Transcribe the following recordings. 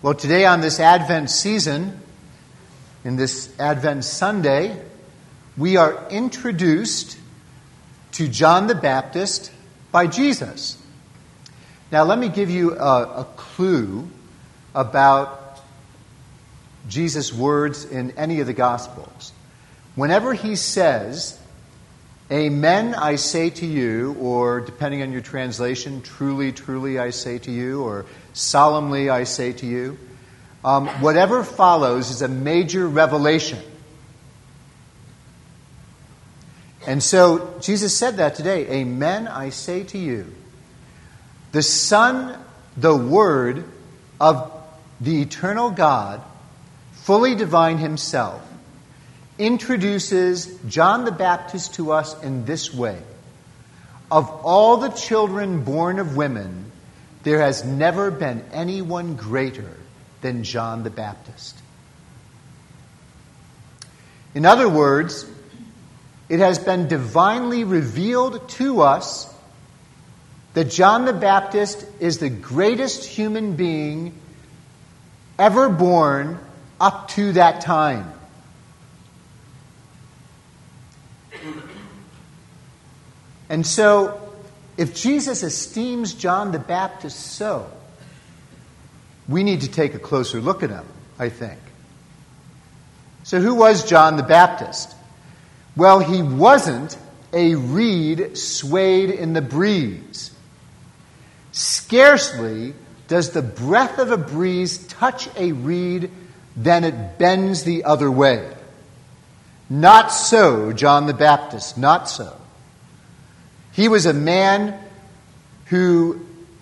Well, today on this Advent season, in this Advent Sunday, we are introduced to John the Baptist by Jesus. Now, let me give you a clue about Jesus' words in any of the Gospels. Whenever he says, "Amen, I say to you," or depending on your translation, "Truly, truly, I say to you," or "Solemnly, I say to you," whatever follows is a major revelation. And so Jesus said that today. "Amen, I say to you." The Son, the Word of the eternal God, fully divine himself, introduces John the Baptist to us in this way. Of all the children born of women, there has never been anyone greater than John the Baptist. In other words, it has been divinely revealed to us that John the Baptist is the greatest human being ever born up to that time. And so, if Jesus esteems John the Baptist so, we need to take a closer look at him, I think. So who was John the Baptist? Well, he wasn't a reed swayed in the breeze. Scarcely does the breath of a breeze touch a reed, then it bends the other way. Not so, John the Baptist, not so. He was a man who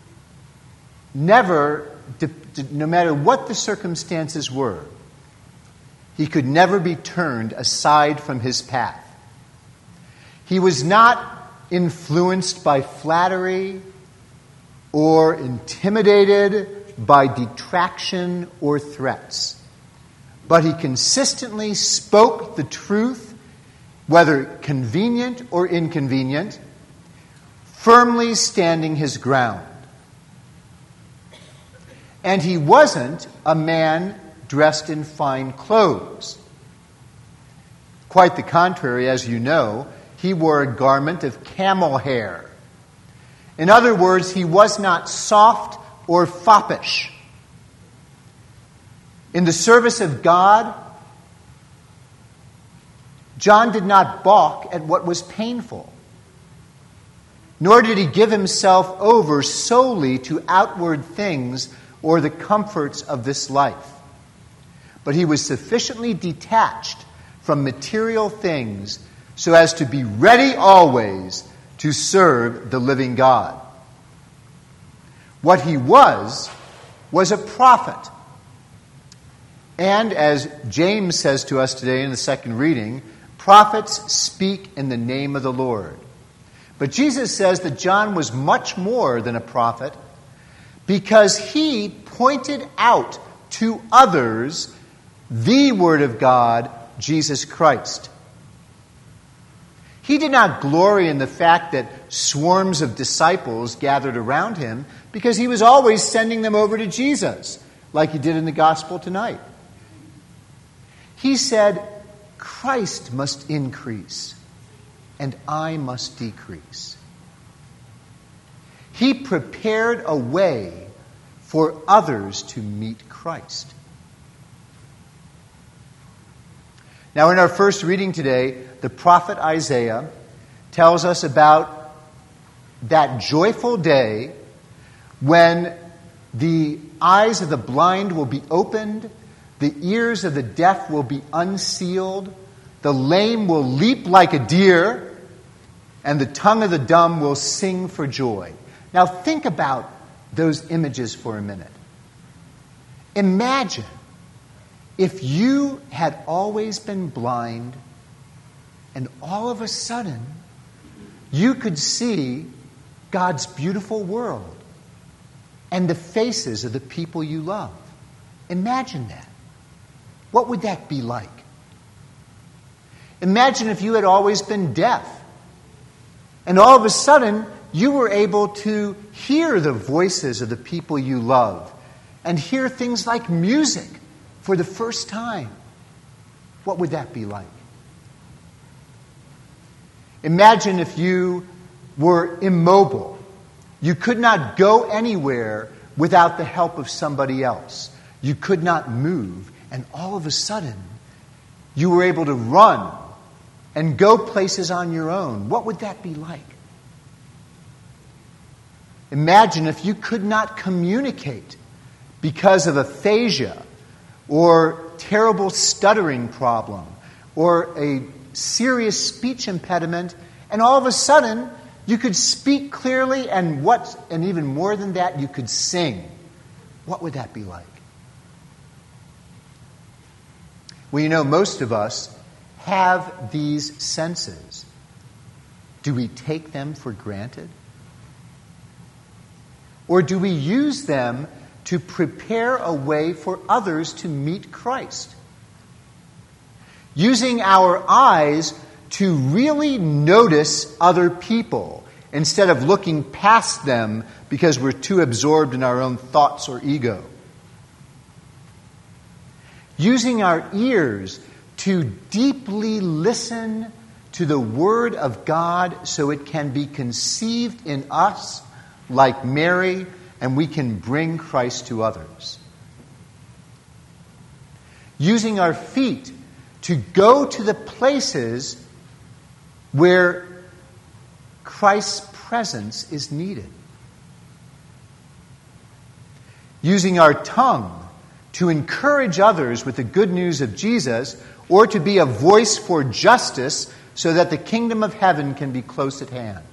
never, no matter what the circumstances were, he could never be turned aside from his path. He was not influenced by flattery or intimidated by detraction or threats, but he consistently spoke the truth, whether convenient or inconvenient, firmly standing his ground. And he wasn't a man dressed in fine clothes. Quite the contrary, as you know, he wore a garment of camel hair. In other words, he was not soft or foppish. In the service of God, John did not balk at what was painful. Nor did he give himself over solely to outward things or the comforts of this life. But he was sufficiently detached from material things so as to be ready always to serve the living God. What he was a prophet. And as James says to us today in the second reading, prophets speak in the name of the Lord. But Jesus says that John was much more than a prophet because he pointed out to others the Word of God, Jesus Christ. He did not glory in the fact that swarms of disciples gathered around him because he was always sending them over to Jesus, like he did in the gospel tonight. He said, "Christ must increase, and I must decrease." He prepared a way for others to meet Christ. Now, in our first reading today, the prophet Isaiah tells us about that joyful day when the eyes of the blind will be opened, the ears of the deaf will be unsealed, the lame will leap like a deer, and the tongue of the dumb will sing for joy. Now think about those images for a minute. Imagine if you had always been blind and all of a sudden you could see God's beautiful world and the faces of the people you love. Imagine that. What would that be like? Imagine if you had always been deaf and all of a sudden you were able to hear the voices of the people you love and hear things like music for the first time? What would that be like? Imagine if you were immobile. You could not go anywhere without the help of somebody else. You could not move, and all of a sudden, you were able to run and go places on your own. What would that be like? Imagine if you could not communicate because of aphasia or terrible stuttering problem or a serious speech impediment, and all of a sudden you could speak clearly, and even more than that, you could sing. What would that be like? Well, most of us have these senses. Do we take them for granted? Or do we use them to prepare a way for others to meet Christ? Using our eyes to really notice other people instead of looking past them because we're too absorbed in our own thoughts or ego. Using our ears to deeply listen to the Word of God so it can be conceived in us like Mary, and we can bring Christ to others. Using our feet to go to the places where Christ's presence is needed. Using our tongue to encourage others with the good news of Jesus, or to be a voice for justice so that the kingdom of heaven can be close at hand.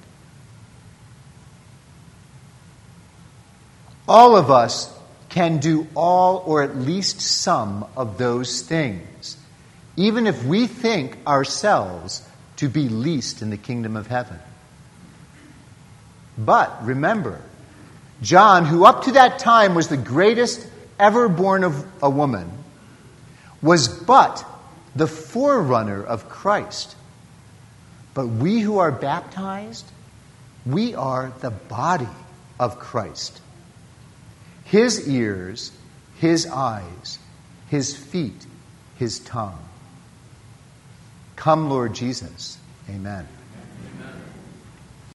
All of us can do all or at least some of those things, even if we think ourselves to be least in the kingdom of heaven. But remember, John, who up to that time was the greatest ever born of a woman, was but the forerunner of Christ. But we who are baptized, we are the body of Christ. His ears, his eyes, his feet, his tongue. Come, Lord Jesus. Amen.